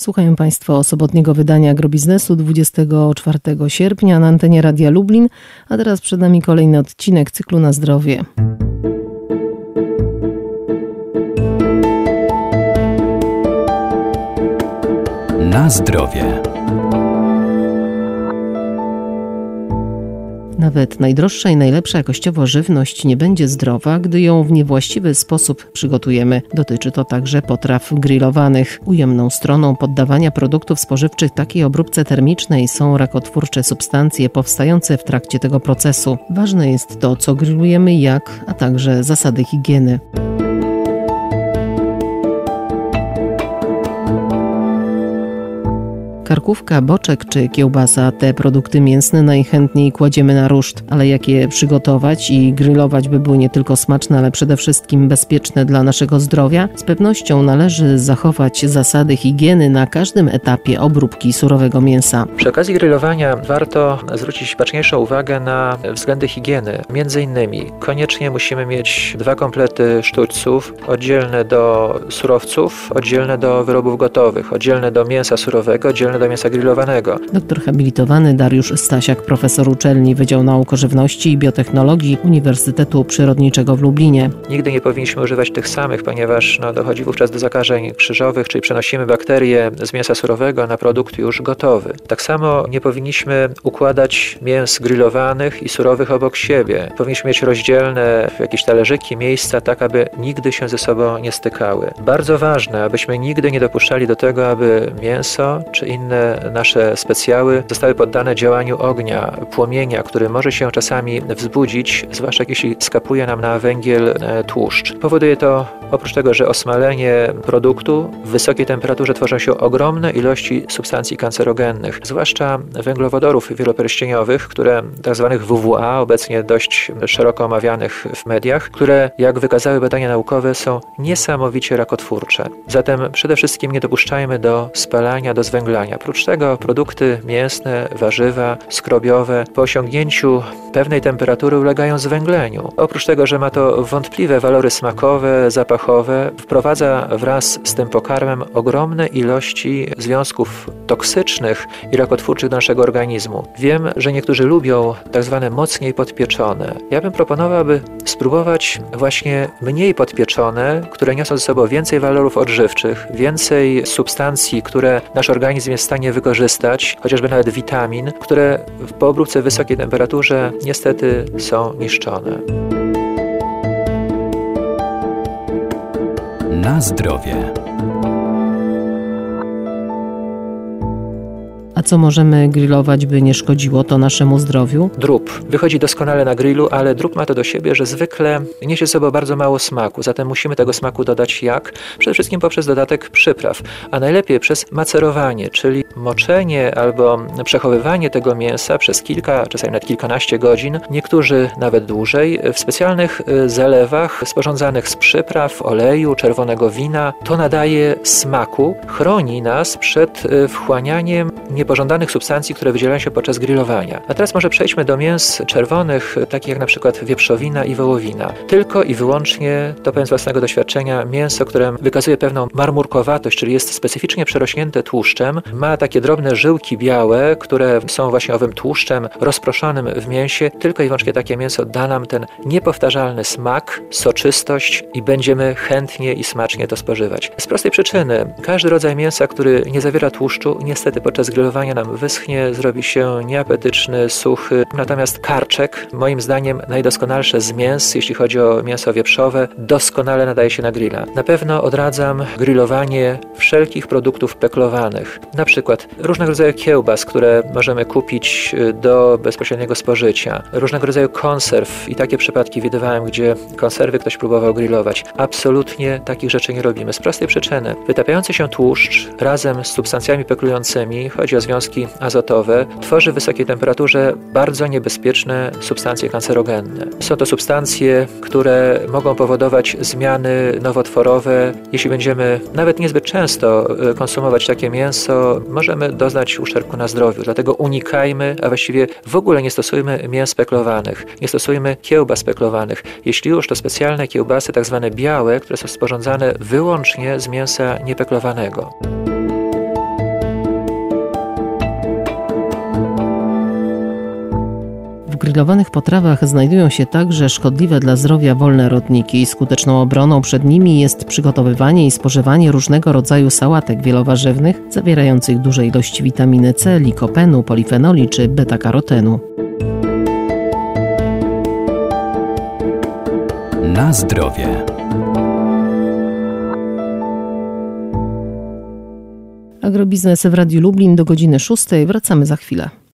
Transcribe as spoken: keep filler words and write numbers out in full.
Słuchają Państwo sobotniego wydania Agrobiznesu dwudziestego czwartego sierpnia na antenie Radia Lublin, a teraz przed nami kolejny odcinek cyklu Na zdrowie. Na zdrowie. Nawet najdroższa i najlepsza jakościowo żywność nie będzie zdrowa, gdy ją w niewłaściwy sposób przygotujemy. Dotyczy to także potraw grillowanych. Ujemną stroną poddawania produktów spożywczych takiej obróbce termicznej są rakotwórcze substancje powstające w trakcie tego procesu. Ważne jest to, co grillujemy, jak, a także zasady higieny. Karkówka, boczek czy kiełbasa, te produkty mięsne najchętniej kładziemy na ruszt, ale jak je przygotować i grillować, by były nie tylko smaczne, ale przede wszystkim bezpieczne dla naszego zdrowia? Z pewnością należy zachować zasady higieny na każdym etapie obróbki surowego mięsa. Przy okazji grillowania warto zwrócić baczniejszą uwagę na względy higieny. Między innymi koniecznie musimy mieć dwa komplety sztućców, oddzielne do surowców, oddzielne do wyrobów gotowych, oddzielne do mięsa surowego, oddzielne do mięsa grillowanego. Doktor habilitowany Dariusz Stasiak, profesor uczelni Wydział Nauk o Żywności i Biotechnologii Uniwersytetu Przyrodniczego w Lublinie. Nigdy nie powinniśmy używać tych samych, ponieważ no, dochodzi wówczas do zakażeń krzyżowych, czyli przenosimy bakterie z mięsa surowego na produkt już gotowy. Tak samo nie powinniśmy układać mięs grillowanych i surowych obok siebie. Powinniśmy mieć rozdzielne jakieś talerzyki, miejsca, tak aby nigdy się ze sobą nie stykały. Bardzo ważne, abyśmy nigdy nie dopuszczali do tego, aby mięso czy inne nasze specjały zostały poddane działaniu ognia, płomienia, który może się czasami wzbudzić, zwłaszcza jeśli skapuje nam na węgiel tłuszcz. Powoduje to oprócz tego, że osmalenie produktu w wysokiej temperaturze tworzą się ogromne ilości substancji kancerogennych, zwłaszcza węglowodorów wielopierścieniowych, które tak zwanych W W A, obecnie dość szeroko omawianych w mediach, które, jak wykazały badania naukowe, są niesamowicie rakotwórcze. Zatem przede wszystkim nie dopuszczajmy do spalania, do zwęglania. Oprócz tego produkty mięsne, warzywa, skrobiowe po osiągnięciu pewnej temperatury ulegają zwęgleniu. Oprócz tego, że ma to wątpliwe walory smakowe, zapachowe, wprowadza wraz z tym pokarmem ogromne ilości związków toksycznych i rakotwórczych do naszego organizmu. Wiem, że niektórzy lubią tak zwane mocniej podpieczone. Ja bym proponował, aby spróbować właśnie mniej podpieczone, które niosą ze sobą więcej walorów odżywczych, więcej substancji, które nasz organizm jest w stanie wykorzystać, chociażby nawet witamin, które po obróbce w wysokiej temperaturze niestety są niszczone. Na zdrowie. A co możemy grillować, by nie szkodziło to naszemu zdrowiu? Drób. Wychodzi doskonale na grillu, ale drób ma to do siebie, że zwykle niesie ze sobą bardzo mało smaku. Zatem musimy tego smaku dodać jak? Przede wszystkim poprzez dodatek przypraw, a najlepiej przez macerowanie, czyli moczenie albo przechowywanie tego mięsa przez kilka, czasami nawet kilkanaście godzin, niektórzy nawet dłużej, w specjalnych zalewach sporządzanych z przypraw, oleju, czerwonego wina. To nadaje smaku, chroni nas przed wchłanianiem niepożądanych substancji, które wydzielają się podczas grillowania. A teraz może przejdźmy do mięs czerwonych, takich jak na przykład wieprzowina i wołowina. Tylko i wyłącznie, to powiem z własnego doświadczenia, mięso, które wykazuje pewną marmurkowatość, czyli jest specyficznie przerośnięte tłuszczem, ma takie drobne żyłki białe, które są właśnie owym tłuszczem rozproszonym w mięsie. Tylko i wyłącznie takie mięso da nam ten niepowtarzalny smak, soczystość i będziemy chętnie i smacznie to spożywać. Z prostej przyczyny, każdy rodzaj mięsa, który nie zawiera tłuszczu, niestety podczas grillowania nam wyschnie, zrobi się nieapetyczny, suchy. Natomiast karczek, moim zdaniem najdoskonalsze z mięs, jeśli chodzi o mięso wieprzowe, doskonale nadaje się na grilla. Na pewno odradzam grillowanie wszelkich produktów peklowanych. Na przykład różnego rodzaju kiełbas, które możemy kupić do bezpośredniego spożycia. Różnego rodzaju konserw i takie przypadki widywałem, gdzie konserwy ktoś próbował grillować. Absolutnie takich rzeczy nie robimy. Z prostej przyczyny. Wytapiający się tłuszcz razem z substancjami peklującymi, chodzi o związki azotowe, tworzy w wysokiej temperaturze bardzo niebezpieczne substancje kancerogenne. Są to substancje, które mogą powodować zmiany nowotworowe. Jeśli będziemy nawet niezbyt często konsumować takie mięso, możemy doznać uszczerbku na zdrowiu. Dlatego unikajmy, a właściwie w ogóle nie stosujmy mięs peklowanych. Nie stosujmy kiełbas peklowanych. Jeśli już, to specjalne kiełbasy, tak zwane białe, które są sporządzane wyłącznie z mięsa niepeklowanego. grillowanych potrawach znajdują się także szkodliwe dla zdrowia wolne rodniki. Skuteczną obroną przed nimi jest przygotowywanie i spożywanie różnego rodzaju sałatek wielowarzywnych zawierających duże ilości witaminy C, likopenu, polifenoli czy beta-karotenu. Na zdrowie. Agrobiznes w Radiu Lublin do godziny szóstej. Wracamy za chwilę.